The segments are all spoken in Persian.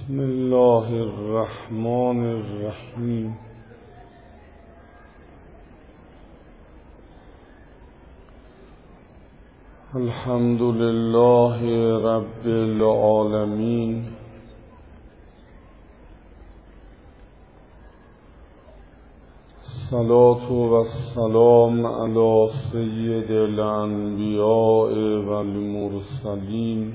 بسم الله الرحمن الرحیم. الحمد لله رب العالمین، الصلاة والسلام علی سید الانبیاء والمرسلین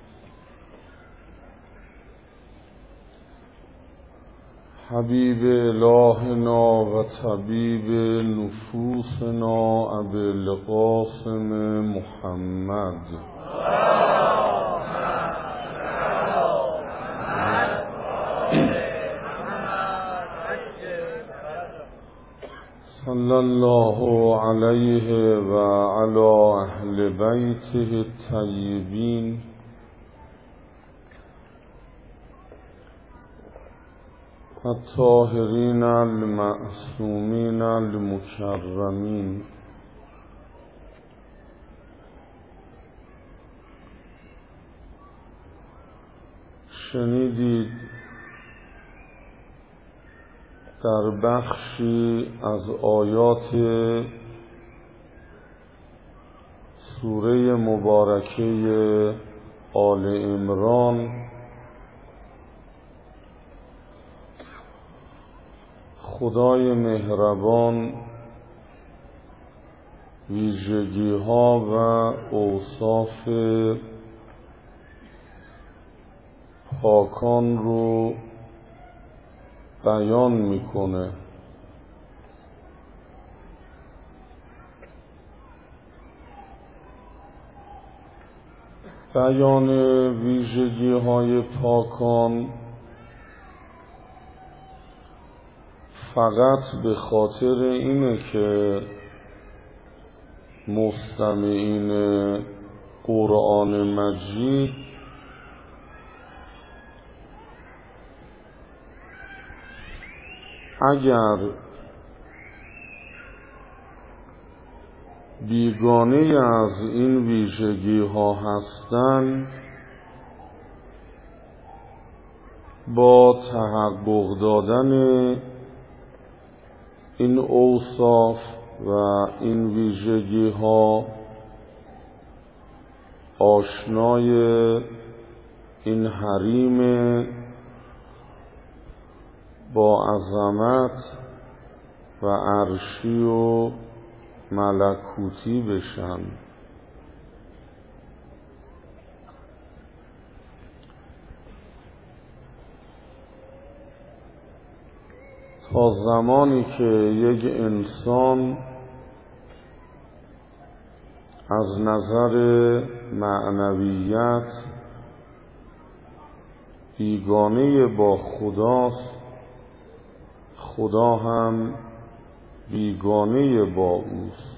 حبیب الهنا و طبیب نفوسنا ابی القاسم محمد صلی الله علیه و علی اهل بیته الطیبین الطاهرین المعصومین المکرمین. شنیدید در بخشی از آیات سوره مبارکه آل عمران خدای مهربان ویژگی‌ها و اوصاف پاکان رو بیان میکنه. بیان ویژگی‌های پاکان فقط به خاطر اینه که مستمعین قرآن مجید اگر بیگانه از این ویژگی ها هستند با تحقق دادن این اوصاف و این ویژگی ها آشنای این حریم با عظمت و عرشی و ملکوتی بشن. تا زمانی که یک انسان از نظر معنویت بیگانه با خداست، خدا هم بیگانه با اوست.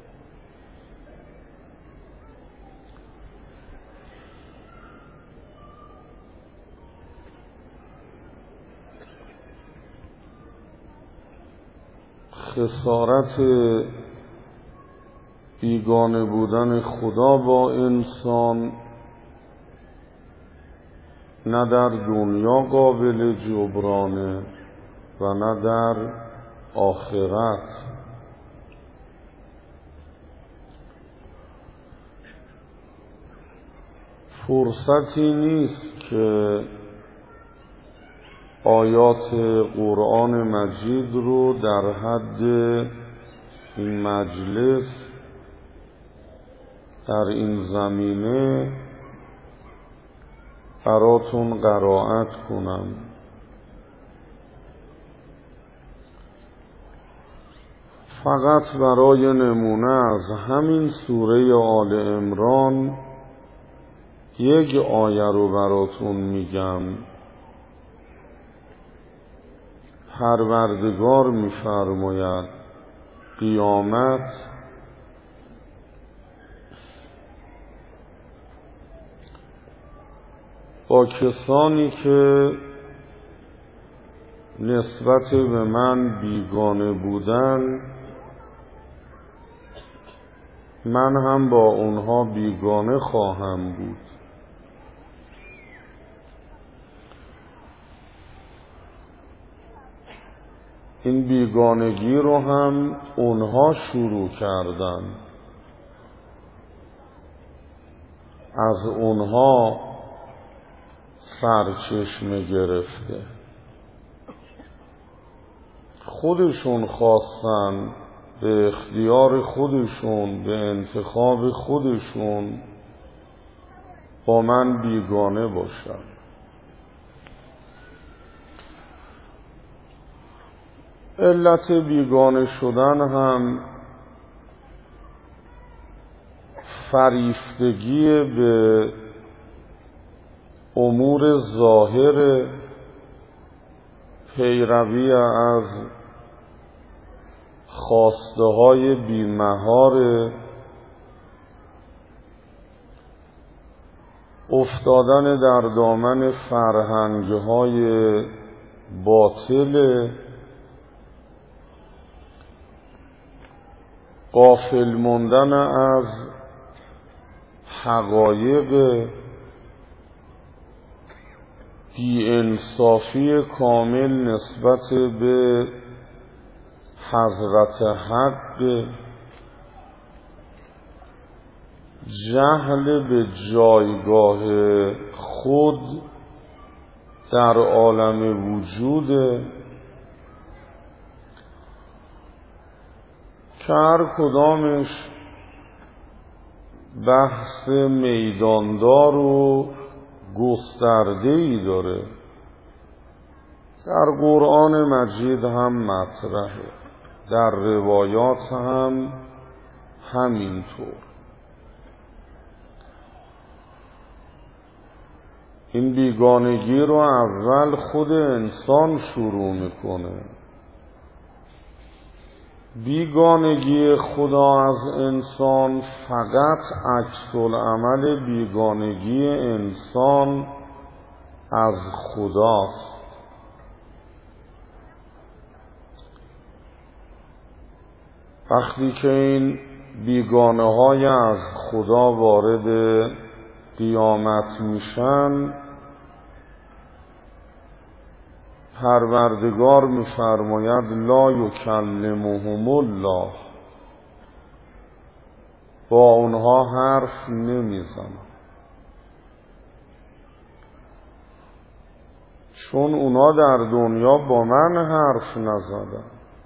خسارت بیگانه بودن خدا با انسان نه در دنیا قابل جبرانه و نه در آخرت. فرصتی نیست که آیات قرآن مجید رو در حد این مجلس در این زمینه براتون قرائت کنم. فقط برای نمونه از همین سوره آل عمران یک آیه رو براتون میگم. پروردگار می‌فرماید قیامت با کسانی که نسبت به من بیگانه بودن، من هم با اونها بیگانه خواهم بود. این بیگانگی رو هم اونها شروع کردن، از اونها سرچشمه گرفته، خودشون خواستن به اختیار خودشون، به انتخاب خودشون با من بیگانه باشن. علت بیگانه شدن هم فریفتگی به امور ظاهر، پیروی از خواسته های بی‌محار، افتادن در دامن فرهنگ های باطل، غافل ماندن از حقایق، بی‌انصافی کامل نسبت به حضرت حق، جهل به جایگاه خود در عالم وجود، که هر کدامش بحث میداندار و گسترده‌ای داره، در قرآن مجید هم مطرحه، در روایات هم همینطور. این بیگانگی رو اول خود انسان شروع میکنه. بیگانگی خدا از انسان فقط عکس العمل بیگانگی انسان از خداست. وقتی که این بیگانه های از خدا وارد قیامت میشن، پروردگار می‌فرماید لا یکلمهم الله، با اونها حرف نمیزنم، چون اونا در دنیا با من حرف نزدن،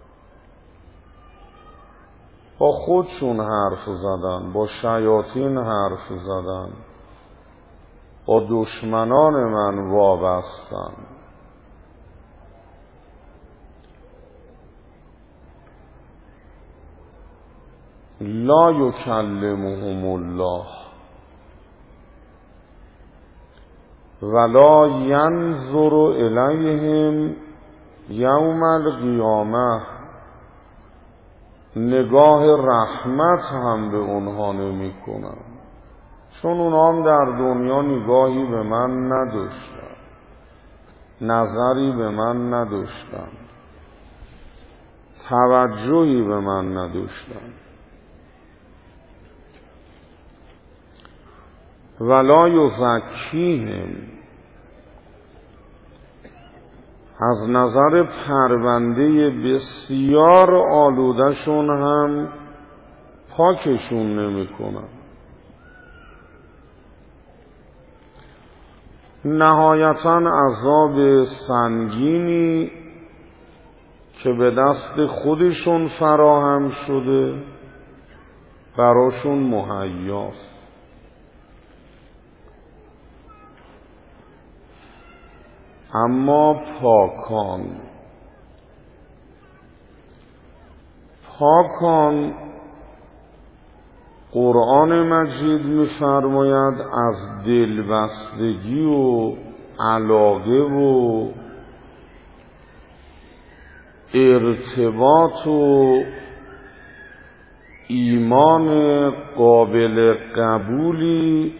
با خودشون حرف زدن، با شیاطین حرف زدن، با دشمنان من وابستن. لا یکلمهم الله ولا ینظر الیهم یوم القیامه، نگاه رحمت هم به اونها نمی کنن، چون اونها هم در دنیا نگاهی به من نداشتن، نظری به من نداشتن، توجهی به من نداشتن. ولا یزکیهم، از نظر پرونده بسیار آلودشون هم پاکشون نمی کنن. نهایتاً عذاب سنگینی که به دست خودشون فراهم شده براشون مهیاست. اما پاکان قرآن مجید می‌فرماید از دلبستگی و علاقه و ارتباط و ایمان قابل قبولی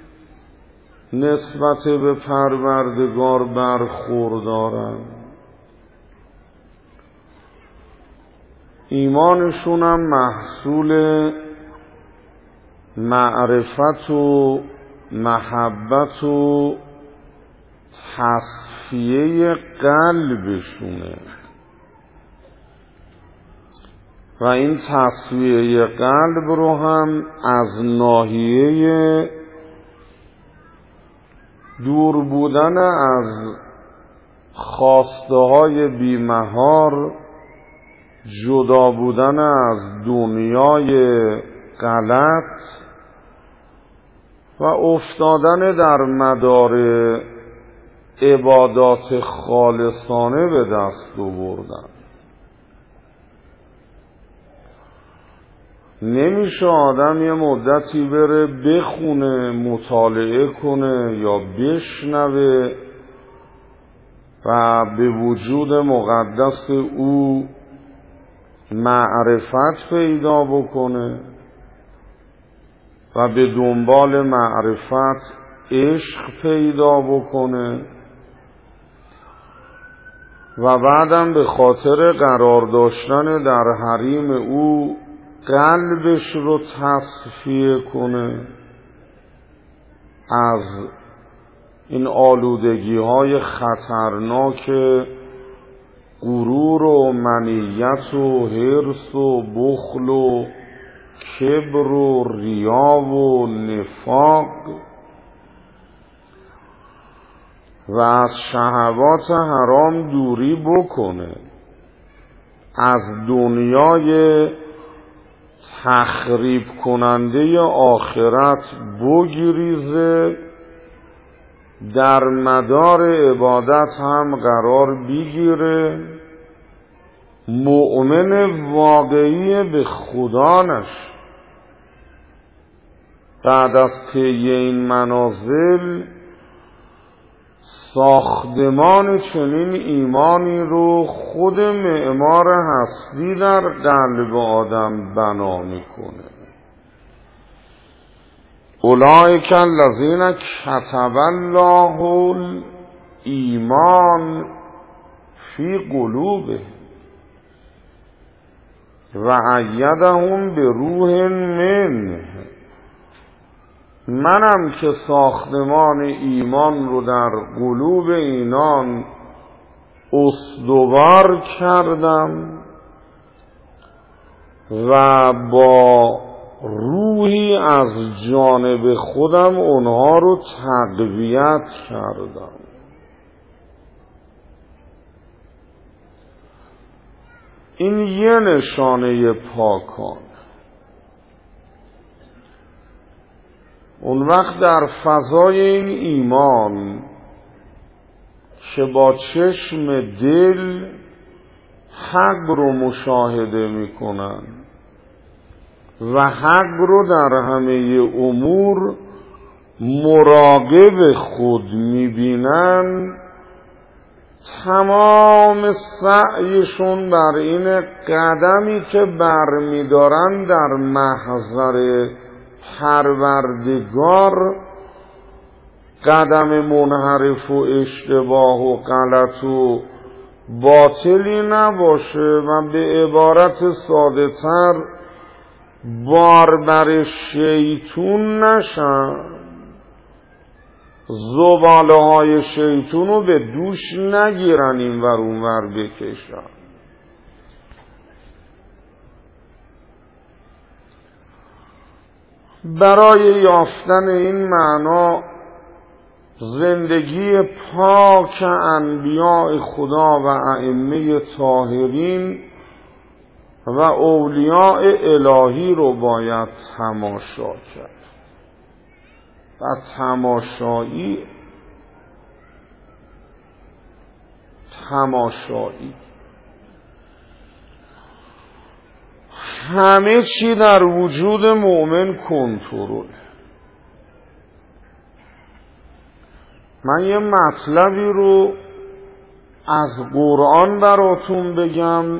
نسبت به پروردگار برخوردارند. ایمانشون هم محصول معرفت و محبت و تصفیه قلبشونه. و این تصفیه قلب رو هم از ناحیه دور بودن از خواسته های بیمهار، جدا بودن از دنیای غلط و افتادن در مدار عبادات خالصانه به دست آوردن. نمیشه آدم یه مدتی بره بخونه، مطالعه کنه یا بشنوه و به وجود مقدس او معرفت پیدا بکنه و به دنبال معرفت عشق پیدا بکنه و بعدم به خاطر قرار داشتن در حریم او قلبش رو تصفیه کنه از این آلودگی های خطرناک غرور و منیت و حرص و بخل و کبر و ریا و نفاق و از شهوات حرام دوری بکنه، از دنیای تخریب کننده آخرت بگریزه، در مدار عبادت هم قرار بگیره، مؤمن واقعی به خدا نشه. بعد از طی این منازل ساختمان چنین ایمانی رو خود معمار هستی در قلب آدم بنا میکنه. اولئک الذین کتب الله الایمان فی قلوبهم و ایدهم بروح منه. منم که ساختمان ایمان رو در قلوب اینان استوار کردم و با روحی از جانب خودم اونها رو تقویت کردم. این یه نشانه پاکان. اون وقت در فضای این ایمان که با چشم دل حق رو مشاهده میکنن و حق رو در همه امور مراقب خود میبینن، تمام سعیشون بر این قدمی که برمیدارن در محضر پروردگار قدم منحرف و اشتباه و غلط و باطلی نباشه و به عبارت ساده تر بار شیطون نشن، زباله های شیطون رو به دوش نگیرن، این ور اون ور بکشن. برای یافتن این معنا زندگی پاک انبیاء خدا و ائمه طاهرین و اولیاء الهی رو باید تماشا کرد و تماشایی همه چی در وجود مؤمن کنترل. من یه مطلبی رو از قرآن براتون بگم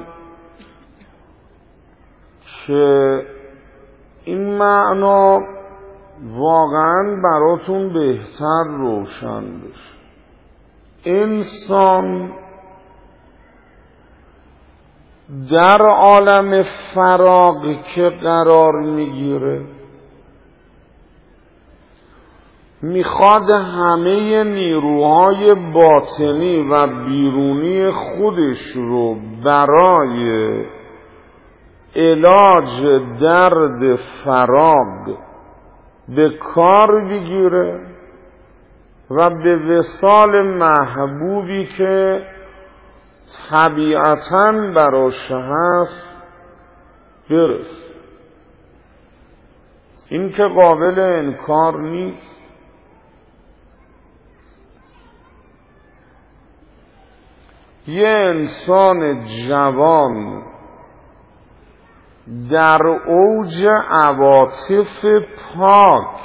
که این معنا واقعا براتون بهتر روشن بشه. انسان در عالم فراغ که قرار میگیره میخواد همه نیروهای باطنی و بیرونی خودش رو برای علاج درد فراق به کار بگیره و به وصال محبوبی که طبیعتاً براش هست برسه. این که قابل انکار نیست. یه انسان جوان در اوج عواطف پاک،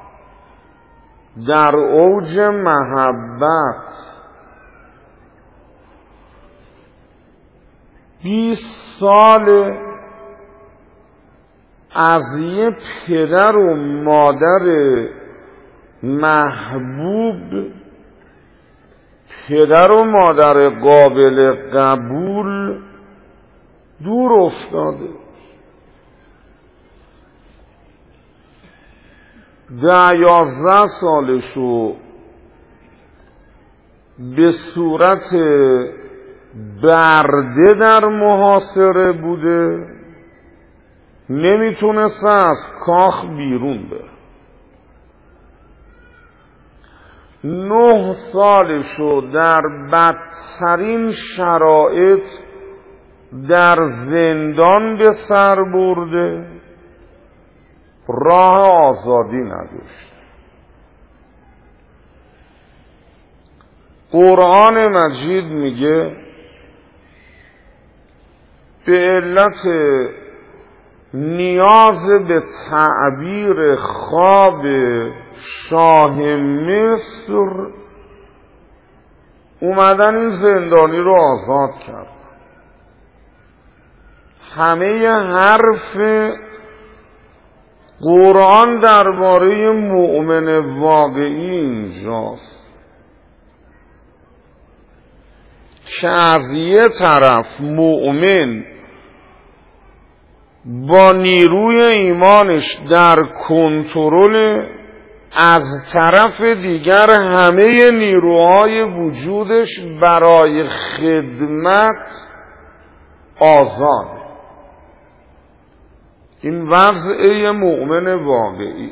در اوج محبت، 20 سال از یه پدر و مادر محبوب، پدر و مادر قابل قبول دور افتاده. 10-11 سالشو به صورت برده در محاصره بوده، نمیتونسته از کاخ بیرون بره. 9 سالشو در بدترین شرایط در زندان به سر برده، راه آزادی نداشت. قرآن مجید میگه به علت نیاز به تعبیر خواب شاه مصر اومدن این زندانی رو آزاد کرد. همه حرف قرآن درباره مؤمن واقعی اینجاست که از یه طرف مؤمن با نیروی ایمانش در کنترل، از طرف دیگر همه نیروهای وجودش برای خدمت آزاد. این وضع مؤمن واقعی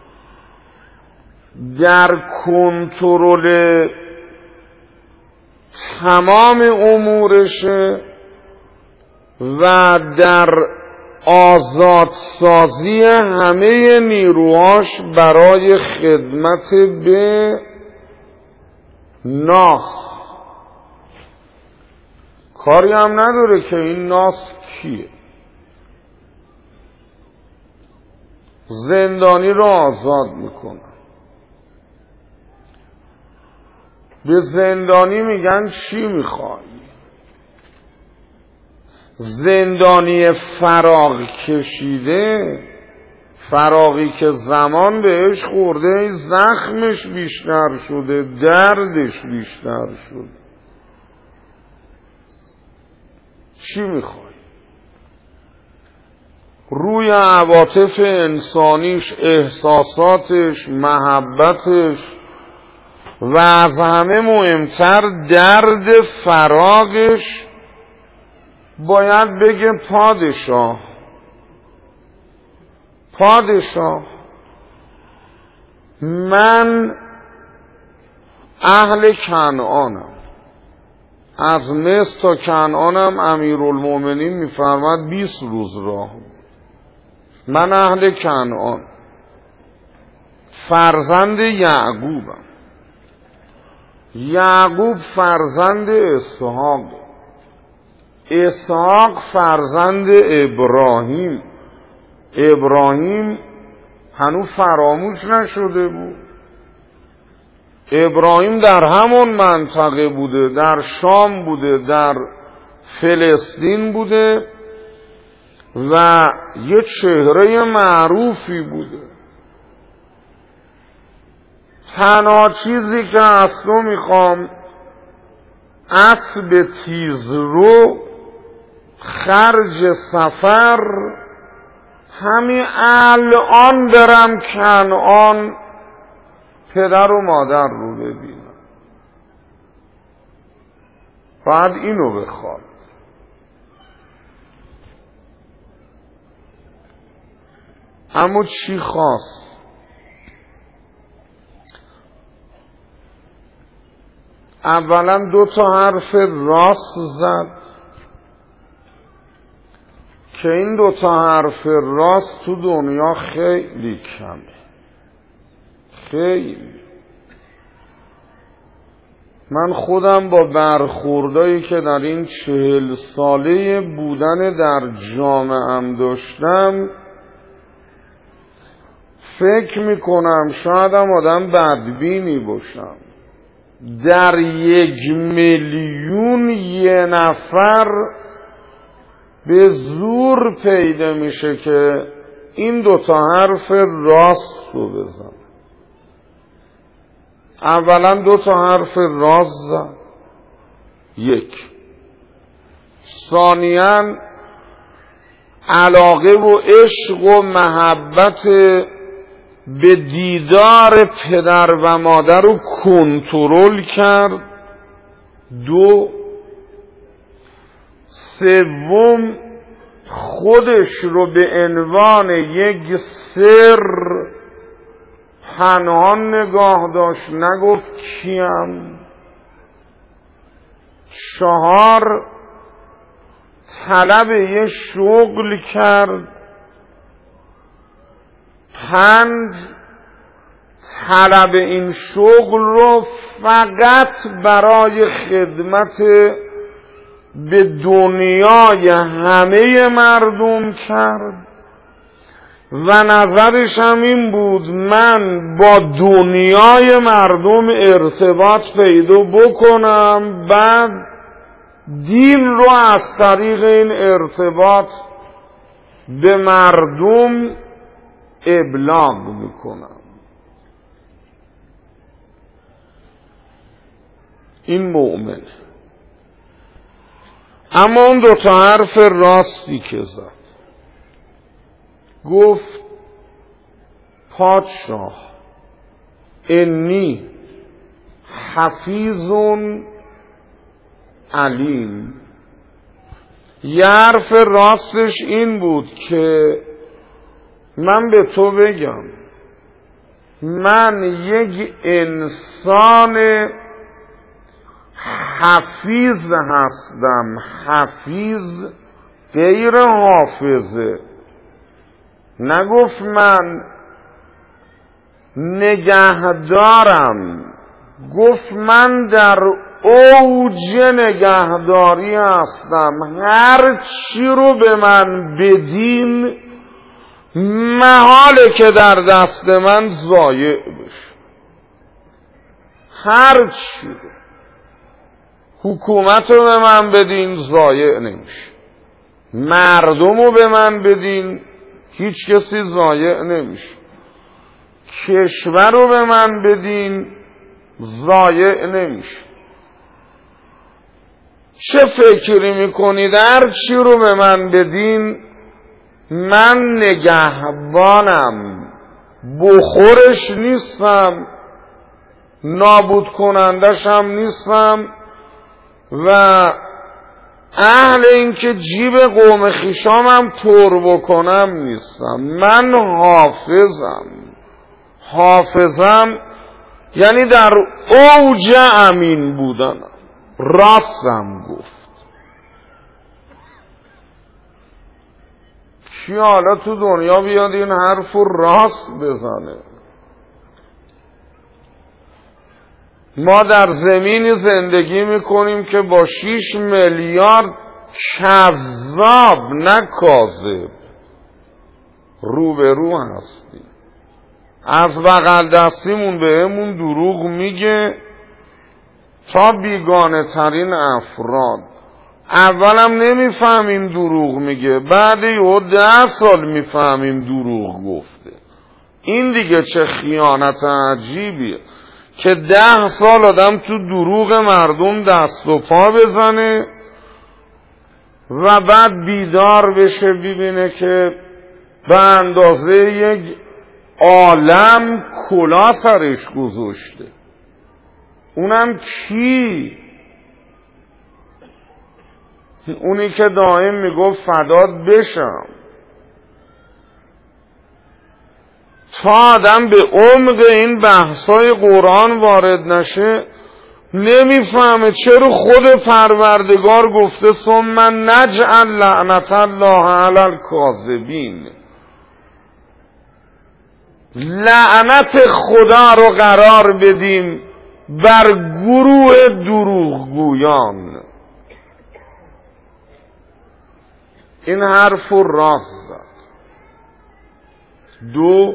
در کنترل تمام امورشه و در آزادسازی همه نیروهاش برای خدمت به ناس. کاری هم نداره که این ناس کیه. زندانی رو آزاد میکنن. به زندانی میگن چی میخوای؟ زندانی فراغ کشیده، فراغی که زمان بهش خورده، زخمش بیشتر شده، دردش بیشتر شده. چی میخوای؟ روی عواطف انسانیش، احساساتش، محبتش و از همه مهمتر درد فراغش باید بگه پادشاه من اهل کنعانم، از مصر تا کنعانم امیرالمومنین میفرماد 20 روز راه. من اهل کنعان، فرزند یعقوبم. یعقوب فرزند اسحاق، اسحاق فرزند ابراهیم، ابراهیم هنوز فراموش نشده بود. ابراهیم در همون منطقه بوده، در شام بوده، در فلسطین بوده و یه چهره معروفی بوده. تنها چیزی که از تو میخوام اسب تیزرو، خرج سفر، همین الان برم کنعان پدر و مادر رو ببینم. باید اینو بخواد. اما چی خواست؟ اولا 2 حرف راست زد که این 2 حرف راست تو دنیا خیلی کمه، خیلی. من خودم با برخوردایی که در این 40 ساله بودن در جامعه‌ام داشتم فکر میکنم شایدم آدم بدبینی باشم. در 1,000,000 یه نفر به زور پیدا میشه که این 2 حرف راست رو بزن. اولا 2 حرف راست زد، 1. ثانیاً علاقه و عشق و محبت به دیدار پدر و مادر رو کنترل کرد. 2. 3. خودش رو به عنوان یک سر پنهان نگاه داشت، نگفت کیم. 4. طلب یه شغل کرد. 5. طلب این شغل رو فقط برای خدمت به دنیای همه مردم کرد و نظرش هم این بود من با دنیای مردم ارتباط پیدا بکنم، بعد دین رو از طریق این ارتباط به مردم ابلاغ میکنم. این مؤمن. اما اون 2 حرف راستی که زد، گفت پادشاه انی حفیظ علیم. یه حرف راستش این بود که من به تو بگم من یک انسان حفیظ هستم. حفیظ غیر حافظه. نگفت من نگهدارم، گفت من در اوج نگهداری هستم. هر چی رو به من بدین محاله که در دست من ضایع بشه. هر چی رو حکومت رو به من بدین ضایع نمیشه، مردم رو به من بدین هیچ کسی ضایع نمیشه، کشور رو به من بدین ضایع نمیشه. چه فکری میکنید؟ هر چی رو به من بدین من نگهبانم، بخورش نیستم، نابود کنندش هم نیستم و اهل این که جیب قوم خیشامم پر بکنم نیستم. من حافظم یعنی در اوج امین بودنم. راستم گفت. کی حالا تو دنیا بیاد این حرف رو راست بزنه؟ ما در زمینی زندگی میکنیم که با 6 میلیارد کذاب نه کاذب روبرو هستیم. از بغل دستیمون بهمون دروغ میگه تا بیگانه ترین افراد. اولم نمیفهمیم دروغ میگه، بعد 10 سال میفهمیم دروغ گفته. این دیگه چه خیانت عجیبیه که 10 سال آدم تو دروغ مردم دست و پا بزنه و بعد بیدار بشه ببینه که به اندازه یک عالم کلاه سرش گذاشته. اونم کی؟ اونی که دائم میگفت فدات بشم. تا آدم به عمق این بحثای قرآن وارد نشه نمیفهمه چرا خود پروردگار گفته ثم نجعل لعنت الله علی الکاذبین. لعنت خدا رو قرار بدیم بر گروه دروغگویان. این حرف رو راست زد. دو،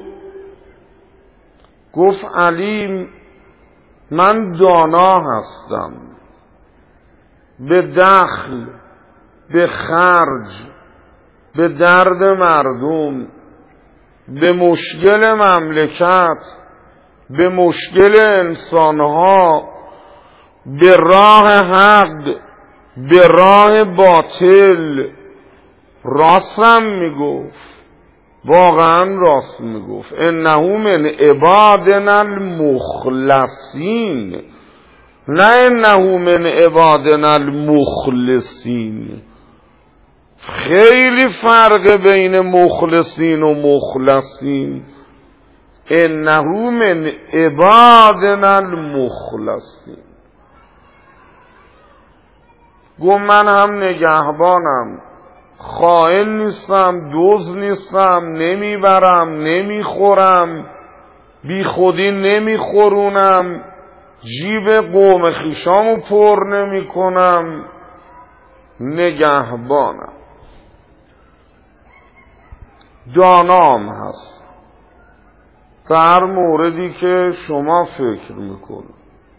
گفت علیم من دانا هستم، به دخل، به خرج، به درد مردم، به مشکل مملکت، به مشکل انسانها، به راه حق، به راه باطل راستم میگفت، واقعا راست میگفت. انه من عبادنا المخلصین، نه انه من عبادنا المخلصین. خیلی فرق بین مخلصین و مخلصین. انه من عبادنا المخلصین. گفت من هم نگهبانم، خائن نیستم، دزد نیستم، نمیبرم، نمیخورم، بی خودی نمیخورونم، جیب قوم خویشامو پر نمیکنم، نگهبانم، دانام هست به هر موردی که شما فکر میکنید.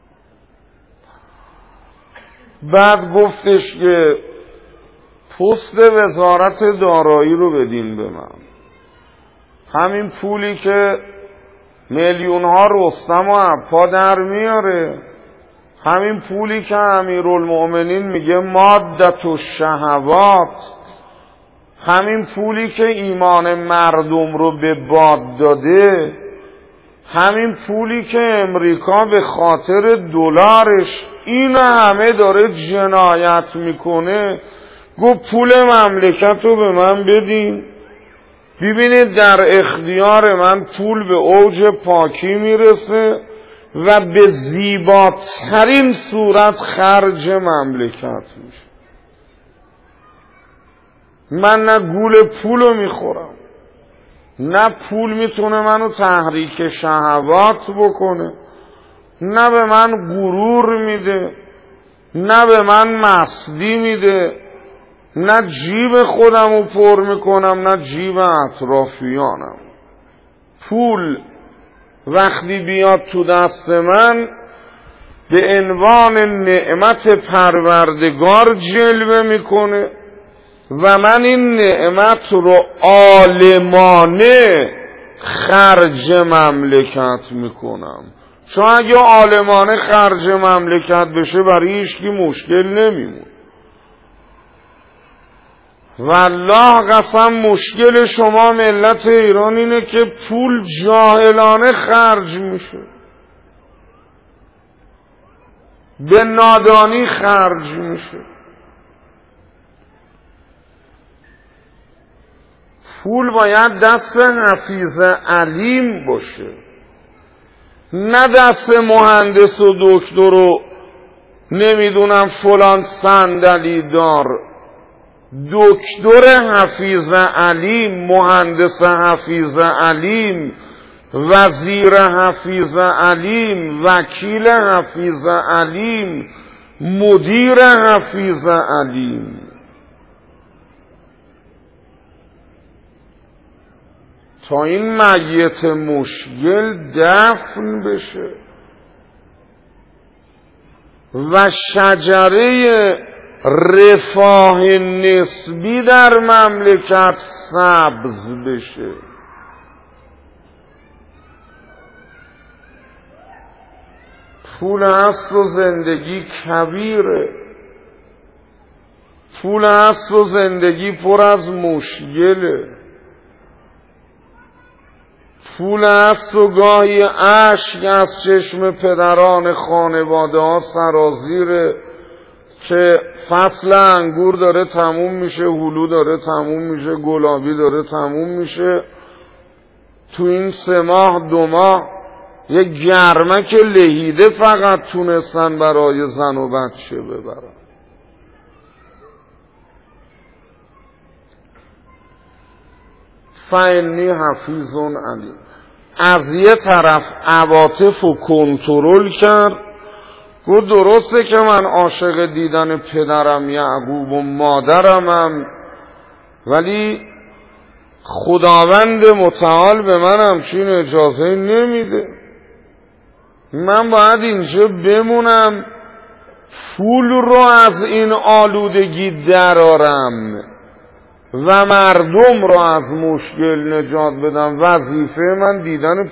بعد گفتش که پست وزارت دارایی رو بدین به من. همین پولی که میلیون ها رستم و عبا در میاره، همین پولی که امیرالمؤمنین میگه مادت الشهوات، همین پولی که ایمان مردم رو به باد داده، همین پولی که امریکا به خاطر دلارش این همه داره جنایت میکنه، گفت پول مملکت رو به من بدین. ببینید در اختیار من پول به اوج پاکی میرسه و به زیباترین صورت خرج مملکت میشه. من نه گول پول رو میخورم، نه پول میتونه منو تحریک شهوات بکنه، نه به من غرور میده، نه به من مستی میده، نه جیب خودم رو پر میکنم، نه جیب اطرافیانم. پول وقتی بیاد تو دست من به عنوان نعمت پروردگار جلوه میکنه و من این نعمت رو عالمانه خرج مملکت میکنم. چون اگه عالمانه خرج مملکت بشه برای هیچکی مشکل نمیمونه. والله قسم مشکل شما ملت ایران اینه که پول جاهلانه خرج میشه، به نادانی خرج میشه. پول باید دست حفیظ علیم باشه، نه دست مهندس و دکتر و نمیدونم فلان صندلی دار. دکتر حفیظ علیم، مهندس حفیظ علیم، وزیر حفیظ علیم، وکیل حفیظ علیم، مدیر حفیظ علیم. تا این میت مشکل دفن بشه و شجره رفاه نسبی در مملکت سبز بشه. پول هست و زندگی کبیره، پول هست و زندگی پر از مشکله، پول هست و گاهی اشک از چشم پدران خانواده ها سرازیره که فصل انگور داره تموم میشه، هلو داره تموم میشه، گلابی داره تموم میشه، تو این 3 ماه 2 ماه یک گرمک لهیده فقط تونستن برای زن و بچه ببرن. فانی حفیظ علیم. از یه طرف عواطف رو کنترل کرد، گفت درسته که من عاشق دیدن پدرم یعقوب و مادرمم، ولی خداوند متعال به من همچین اجازه نمیده. من باید اینجا بمونم، پول رو از این آلودگی درارم و مردم رو از مشکل نجات بدم. وظیفه من دیدن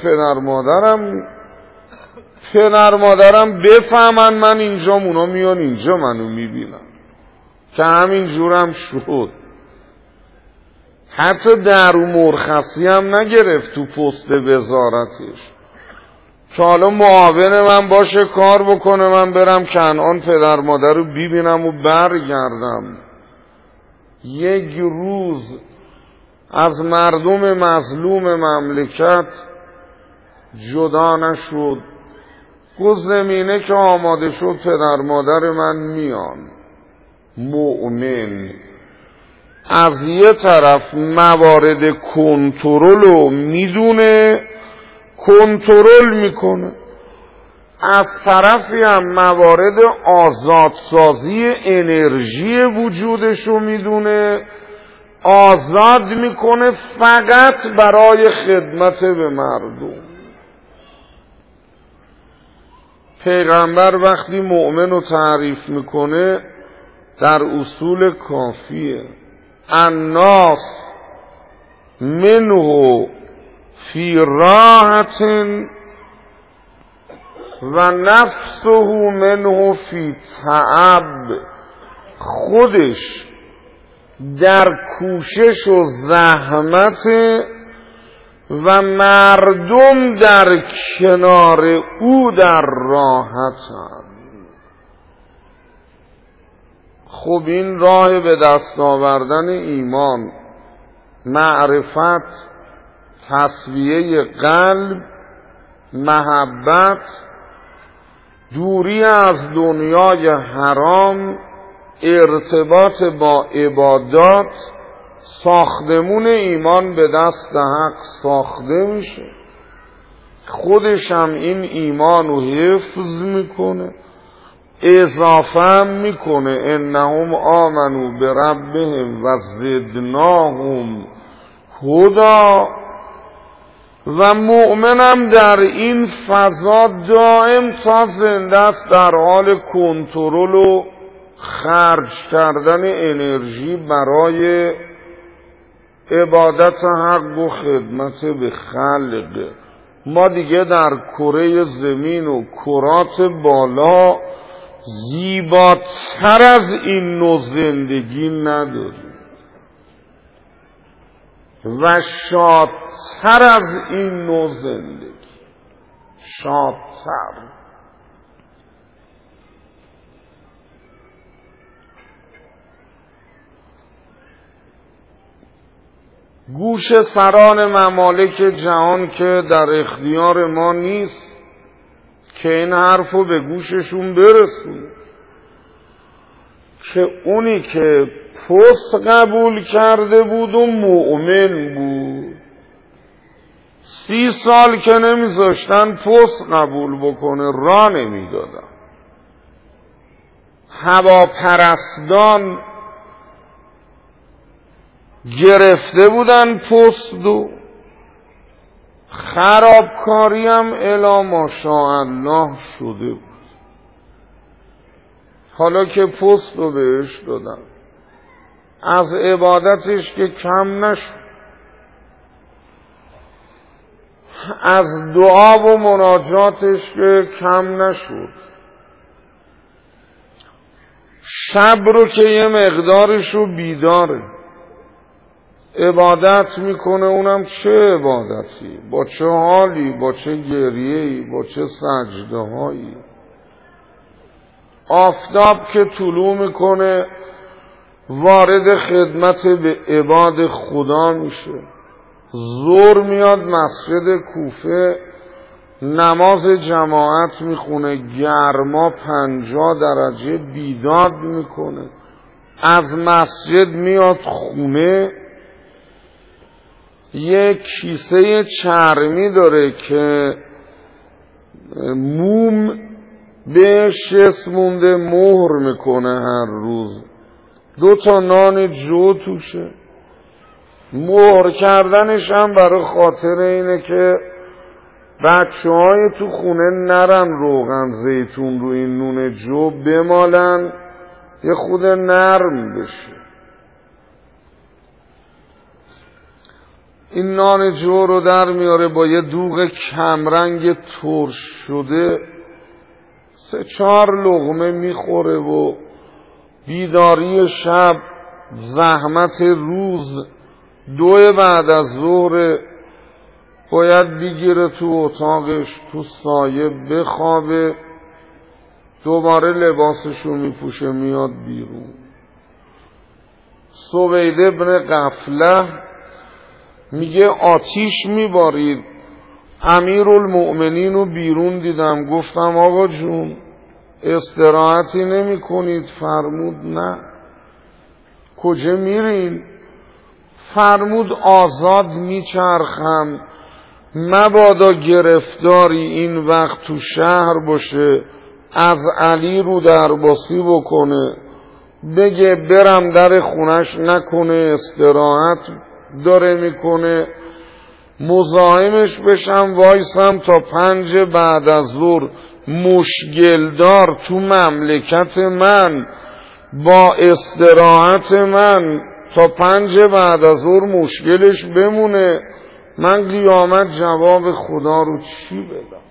پدر مادرم بفهمن من اینجا، اونا میان اینجا منو میبینن، که همین جورم شد. حتی در مرخصی هم نگرفت تو پست وزارتش که حالا معاون من باشه کار بکنه، من برم کنعان پدر مادر رو ببینم و برگردم. یک روز از مردم مظلوم مملکت جدا نشد. گفت زمینه که آماده شد پدر مادر من میان. مؤمن از یه طرف موارد کنترل رو میدونه، کنترل میکنه، از طرفی هم موارد آزادسازی انرژی وجودش رو میدونه، آزاد میکنه فقط برای خدمت به مردم. پیغمبر وقتی مؤمن رو تعریف میکنه در اصول کافیه. الناس منه فی راحت و نفسه منه فی تعب. خودش در کوشش و زحمت و مردم در کنار او در راحتند. خب این راه به دست آوردن ایمان، معرفت، تصفیه قلب، محبت، دوری از دنیای حرام، ارتباط با عبادات، ساختمون ایمان به دست حق ساخته میشه. خودش هم این ایمان رو حفظ میکنه، اضافه هم میکنه. انهم آمنوا بربهم و زدناهم هدی. و مؤمنم در این فضا دائم تا زنده است در حال کنترل و خرج کردن انرژی برای عبادت حق و خدمت به خلق. ما دیگه در کره زمین و کرات بالا زیباتر از این نوع زندگی نداریم و شادتر از این نوع زندگی، شادتر. گوش سران ممالک جهان که در اختیار ما نیست که این حرفو به گوششون برسونه که اونی که پست قبول کرده بود و مؤمن بود، 30 سال که نمیذاشتن پست قبول بکنه راه نمیدادن. هواپرستان گرفته بودن پست و خرابکاری هم الی ماشاءالله شده بود. حالا که پست رو بهش دادن، از عبادتش که کم نشد، از دعا و مناجاتش که کم نشد، شب رو که یه مقدارش رو بیداره عبادت میکنه، اونم چه عبادتی، با چه حالی، با چه گریه‌ای، با چه سجده هایی. آفتاب که طلوع میکنه وارد خدمت به عباد خدا میشه، ظهر میاد مسجد کوفه نماز جماعت میخونه، گرما 50 درجه بیداد میکنه، از مسجد میاد خونه، یک کیسه چرمی داره که موم بهش چسبونده مهر میکنه هر روز، 2 نان جو توشه. مهر کردنش هم برای خاطر اینه که بچه‌های تو خونه نرن روغن زیتون رو این نون جو بمالن، یه خود نرم بشه. این نان جو رو در میاره با یه دوغ کمرنگ ترش شده، 3-4 لقمه میخوره و بیداری شب، زحمت روز، 2 بعد از ظهر باید بگیره تو اتاقش تو سایه بخوابه، دوباره لباسشو میپوشه میاد بیرون. سوید بن غفله میگه آتیش میبارید، امیرالمؤمنین رو بیرون دیدم، گفتم آقا جون استراحتی نمی کنید؟ فرمود نه. کجا میرین؟ فرمود آزاد میچرخم، مبادا گرفتاری این وقت تو شهر باشه از علی رو درباسی بکنه، بگه برم در خونش نکنه استراحت داره میکنه، مزاحمش بشم وایسم تا 5 بعد از ظهر مشگلدار تو مملکت من با استراحت من تا 5 بعد از ظهر مشکلش بمونه، من قیامت جواب خدا رو چی بدم؟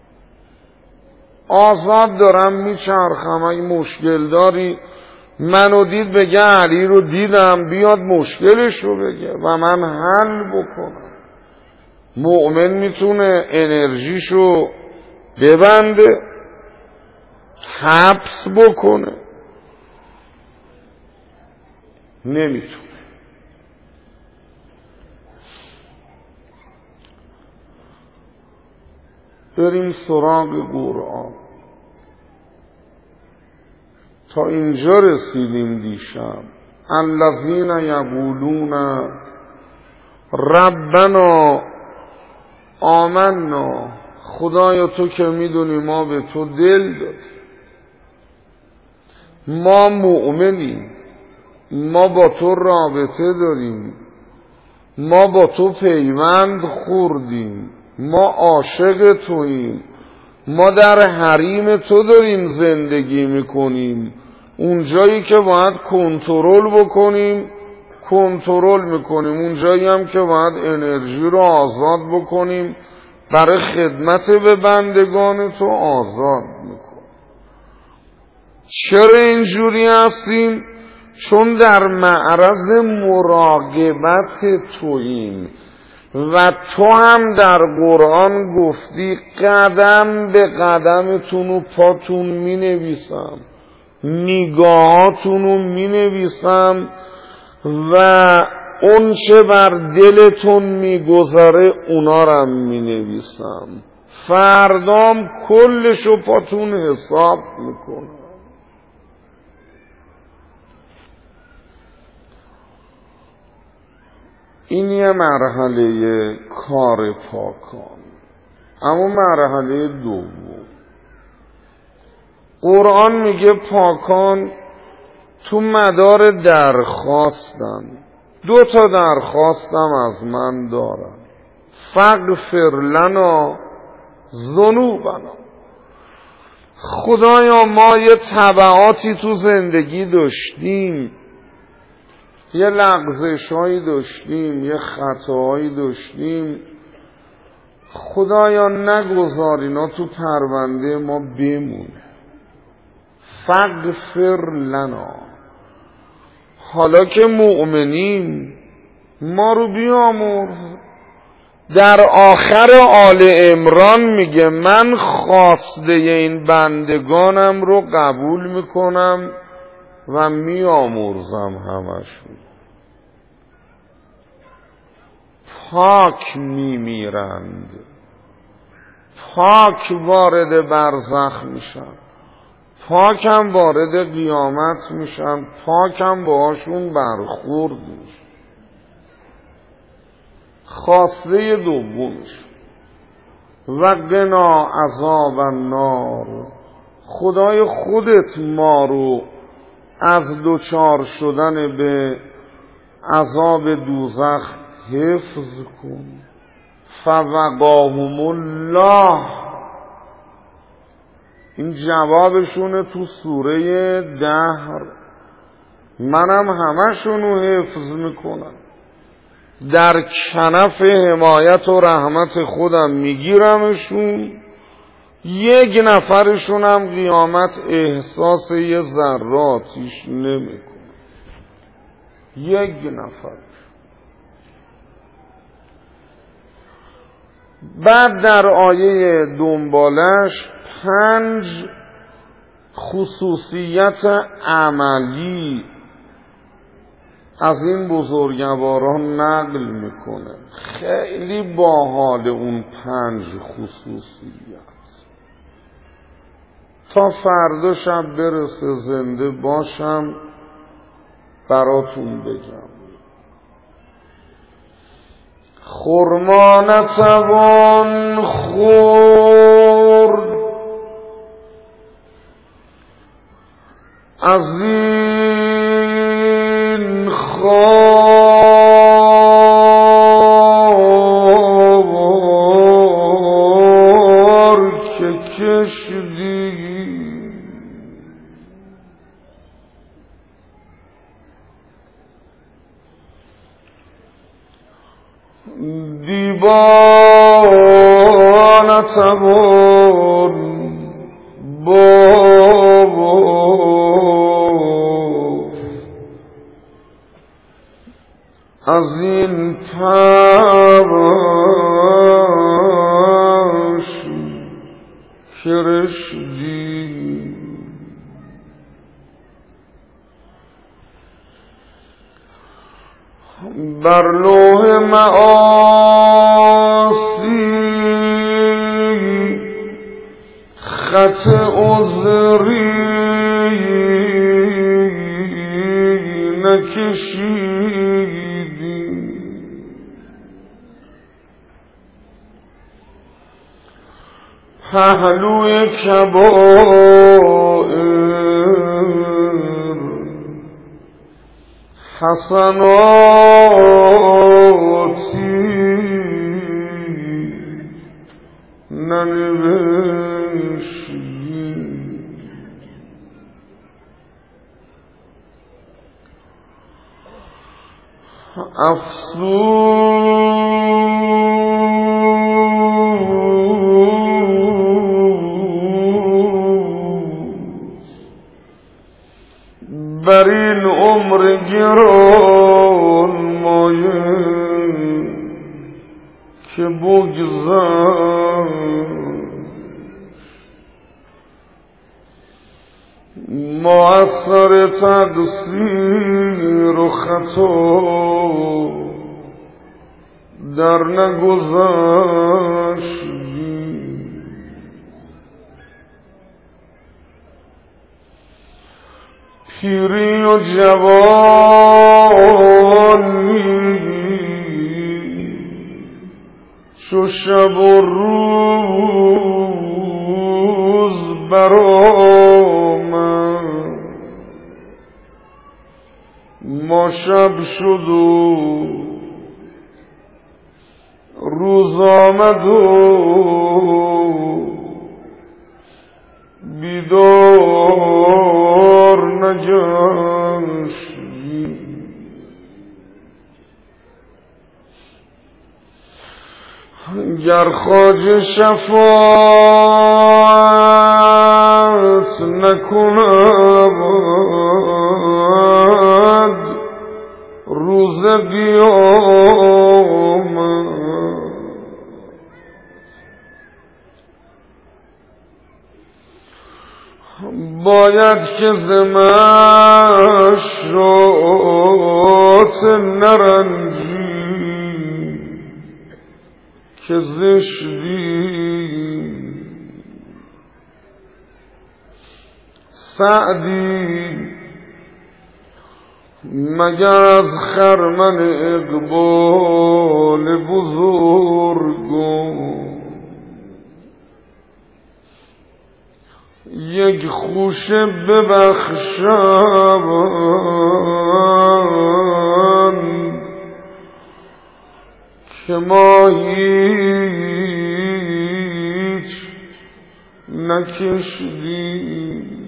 آزاد دارم میچرخم، اگه مشکل داری منو دید بگه علی رو دیدم، بیاد مشکلش رو بگه و من حل بکنم. مؤمن میتونه انرژیشو ببنده، حبس بکنه؟ نمیتونه. بریم سراغ قرآن. تا اینجا رسیدیم دیشب. الذین یقولون ربنا آمنا، خدایا تو که میدونی ما به تو دل داریم، ما مؤمنیم، ما با تو رابطه داریم، ما با تو پیوند خوردیم، ما عاشق توییم، ما در حریم تو داریم زندگی میکنیم، اونجایی که باید کنترل بکنیم کنترل میکنیم، اونجایی هم که باید انرژی رو آزاد بکنیم برای خدمت به بندگان تو آزاد میکنیم. چرا اینجوری هستیم؟ چون در معرض مراقبت توییم و تو هم در قرآن گفتی قدم به قدمتون و پاتون می نویسم، نگاهاتون رو می نویسم و اون چه بر دلتون می گذاره اونا رو می نویسم، فردام کلشو پاتون حساب میکنم. این یه مرحله کار پاکان. اما مرحله دوم، قرآن میگه پاکان تو مدار درخواستن. 2 درخواستم از من دارن، فاغفر لنا ذنوبنا. خدایا ما یه تبعاتی تو زندگی داشتیم، یه لغزش‌هایی داشتیم، یه خطاهایی داشتیم، خدایا نگذار اینا تو پرونده ما بمونه. فاغفر لنا. حالا که مؤمنیم ما رو بیامرز. در آخر آل عمران میگه من خواسته این بندگانم رو قبول میکنم و میامرزم همشون. پاک میمیرند، پاک وارد برزخ میشن، پاک هم وارد قیامت میشن، پاک هم باهاشون برخورد میشه. خواسته دومش و قنا عذاب النار، خدای خودت ما رو از دوچار شدن به عذاب دوزخ حفظ کن. فوقاهم الله، این جوابشونه تو سوره دهر. منم همشونو حفظ میکنم، در کنف حمایت و رحمت خودم میگیرمشون. یک نفرشونم قیامت احساس یه ذراتیش نمیکنه، یک نفر. بعد در آیه دنبالش 5 خصوصیت عملی از این بزرگواران نقل میکنه. خیلی باحال اون 5 خصوصیت. تا فردا شب برسه زنده باشم براتون بگم. خرما نتوان خورد، از این خار که کشیدی، دیبا نتوان از این پرش کرشدی. بر لوح معاصی خط عذری نکشیدی، پهلوی کبائر حسناتی ننوشتی. افسوس بر این عمر گران مایه که بگذشت، مؤثر تقصیر و خطا در نگذشتی. پیری و جوانی چو شب و روز برآمد، ما شب شد و روز آمد و بیدار نگشتی. گر خواجه شفاعت نکند روز قیامت، باید که ز مشرات نرنجی که زشتی سعدی مگر از خرمن اقبال بزرگم یک خوشه ببخشم که ما هیچ نکشدیم.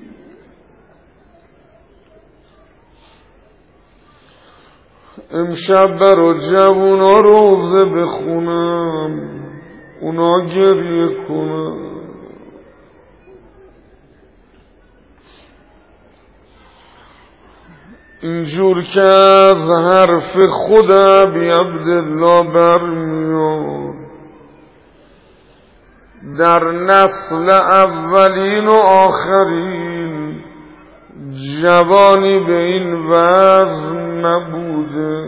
امشب برا جوونا روزه بخونم، اونا گریه کنم. اینجور که از حرف خود ابی عبدالله برمیاد، در نسل اولین و آخرین جوانی به این وزن نبوده.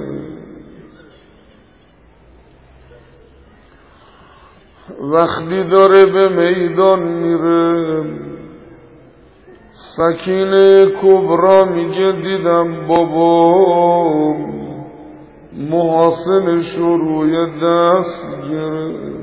وقتی داره به میدان میره، سکینه کبرا میگه دیدم بابا محاسنش رو روی دست گرفت.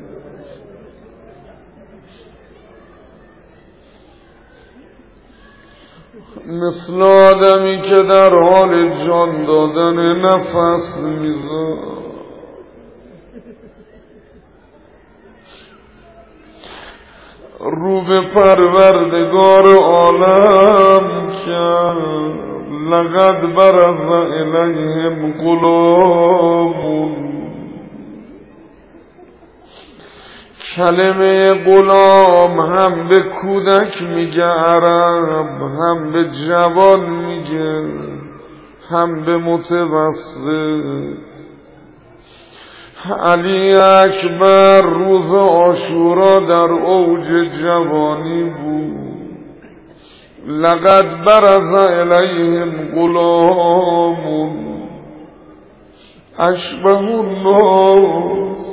مثل آدمی که در حال جان دادن نفس میذاره. رو به پروردگار عالم کرد، لقد برز الیهم غلام. کلمه غلام هم به کودک میگه عرب، هم به جوان میگه، هم به متوسط. علی اکبر روز عاشورا در اوج جوانی بود. لقد برز الیهم غلام اشبه الناس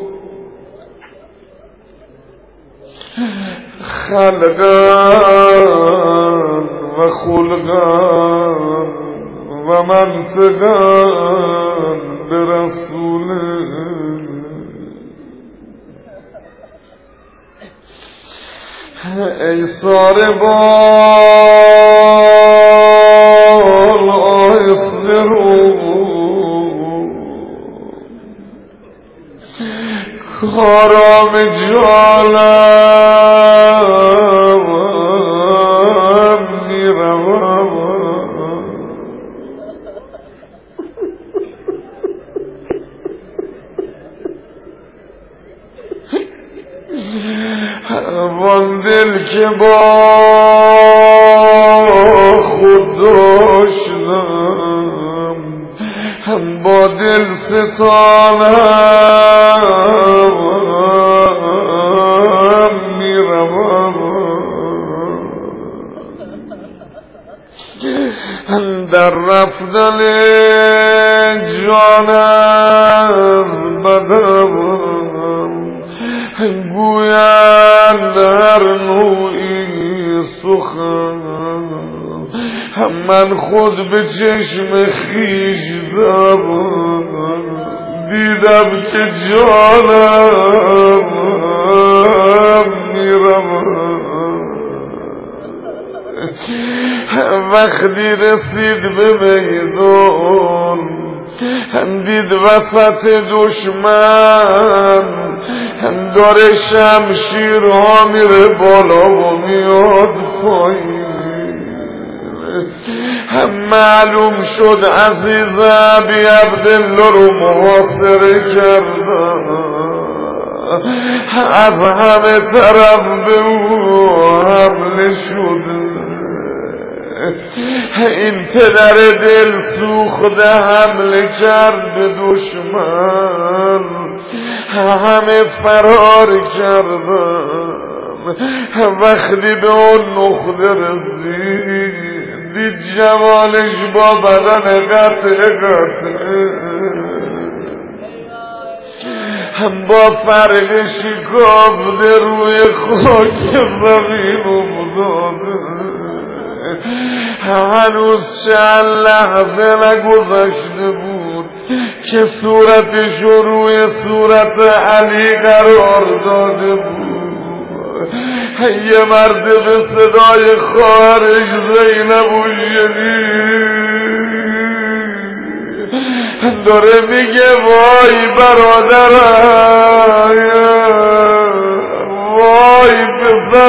خلقا و خلقا و منطقا به رسوله. ای ساربان آهسته رو، کارام جانم میروم. وان دل که با خود داشتم، هم با دل ستانم میروم. در رفتن جان از بدم گویند هر نوعی سخن، من خود به چشم خویش دیدم که جانم میروم. وقتی رسید به میدان، دید وسط دشمن داره شمشیرها میره بالا و میاد پایین. معلوم شد عزیز ابی عبدالله رو محاصره کردن، از همه طرف به او حمله شده. این پدر دل سوخته حمله کرد به دشمن، همه فرار کردن. وقتی به اون نقطه رسید، دید جوانش با بدن قطعه با فرق شکافته روی خاک زمین افتاده، هنوز چند لحظه نگذشته بود که صورتشو روی صورت علی قرار داده بود. یه مرد به صدای خواهرش زینب و داره میگه وای برادرم، وای پسر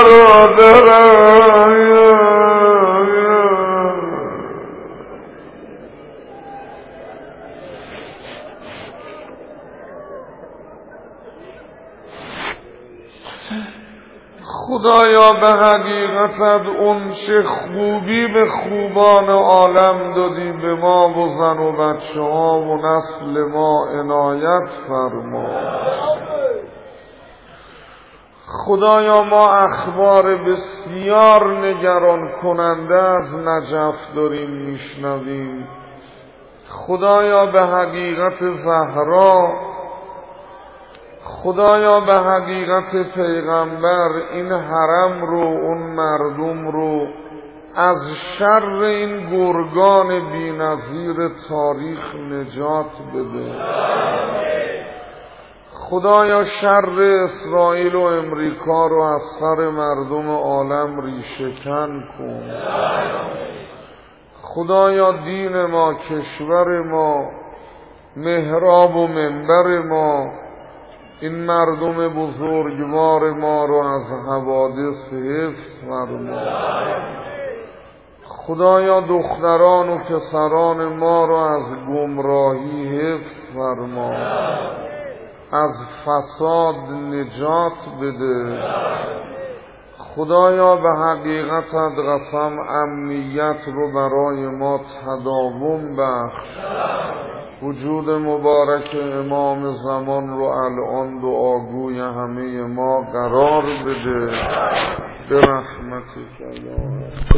برادرم. خدایا به حقیقتت اون چه خوبی به خوبان عالم دادی به ما و زن و بچه ها و نسل ما عنایت فرما. خدایا ما اخبار بسیار نگران کننده از نجف داریم میشنویم. خدایا به حقیقت زهرا، خدایا به حقیقت پیغمبر این حرم رو، اون مردم رو از شر این گرگان بی‌نظیر تاریخ نجات بده. خدایا شر اسرائیل و امریکا رو از سر مردم عالم ریشه‌کن کن. خدایا دین ما، کشور ما، محراب و منبر ما، این مردم بزرگوار ما رو از حوادث حفظ فرما. خدایا دختران و پسران ما رو از گمراهی حفظ فرما، از فساد نجات بده. خدایا به حقیقتت قسم امنیت رو برای ما تداوم بخش. وجود مبارک امام زمان رو الان دعاگوی همه ما قرار بده به رحمتک یا